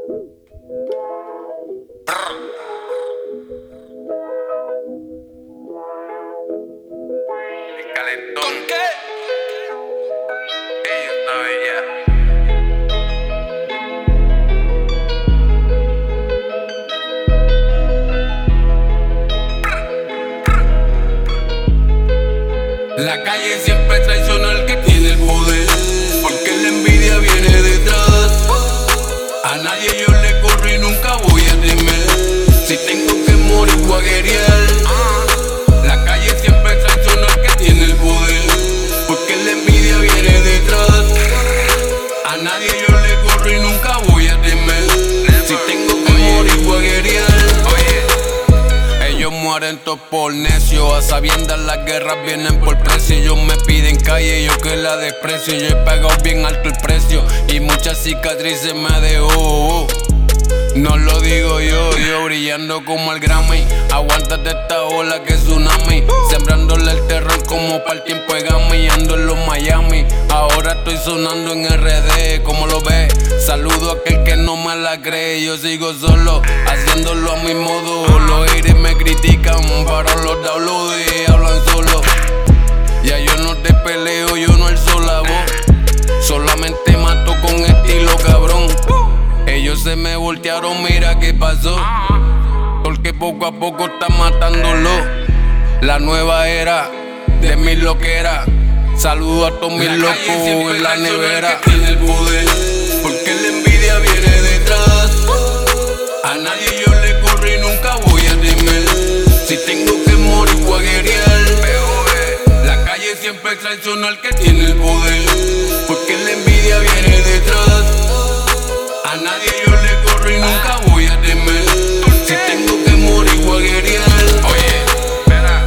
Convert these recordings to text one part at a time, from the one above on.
El calentón. ¿Con qué? Ella sabe ya. La calle siempre traiciona al que tiene el poder, porque la envidia viene detrás. A nadie yo le corro y nunca voy a temer. Si tengo que morir voy a guerrear. La calle siempre traiciona al que tiene el poder, porque la envidia viene detrás. A nadie yo le corro y nunca voy a temer. Si tengo que morir voy a guerrear. Ellos mueren todos por necio, a sabiendas las guerras vienen por precio. Ellos me piden calle, yo que la desprecio. Yo he pagado bien alto el precio y muchas cicatrices me dejó. No lo digo yo brillando como el Grammy. Aguántate esta ola que es tsunami, sembrándole el terror como para el tiempo de Gami. Ando en los Miami, ahora estoy sonando en RD, como lo ves. Saludo a aquel que no me la cree. Yo sigo solo, haciéndolo a mi modo. Los haters me critican, pero los downloads hablan solo. Ya yo no te peleo, yo no alzo la voz. Solamente mato con estilo cabrón. Ellos se me voltearon, mira qué pasó. Porque poco a poco están matándolo. La nueva era de mi loquera. Saludo a todos mis locos en la nevera. Que tiene el poder, porque la envidia viene detrás. A nadie yo le corro y nunca voy a temer. Si tengo que morir voy a guerrear. La calle siempre traiciona al que tiene el poder, porque la envidia viene detrás. A nadie yo le corro y nunca voy a temer. Si tengo que morir voy a guerrear. Oye, espera.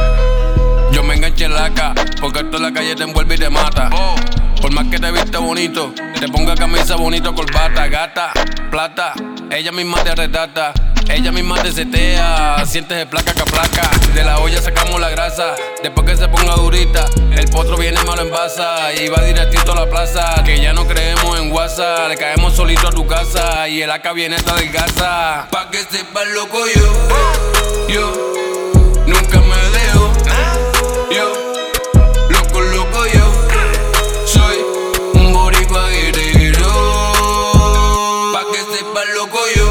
Yo me enganché en la AK, porque esto en la calle te envuelve y te mata. Por más que te viste bonito, te ponga camisa bonito, corbata, gata, plata. Ella misma te retrata, ella misma te setea. Sientes de placa que placa. De la olla sacamos la grasa, después que se ponga durita, el potro viene malo en basa y va directito a la plaza. Que ya no creemos en WhatsApp, le caemos solito a tu casa y el AK viene esta delgaza. Pa' que sepas loco yo nunca me dejo. Yo, loco yo, soy un boricua guerrero. Pa' que sepas loco yo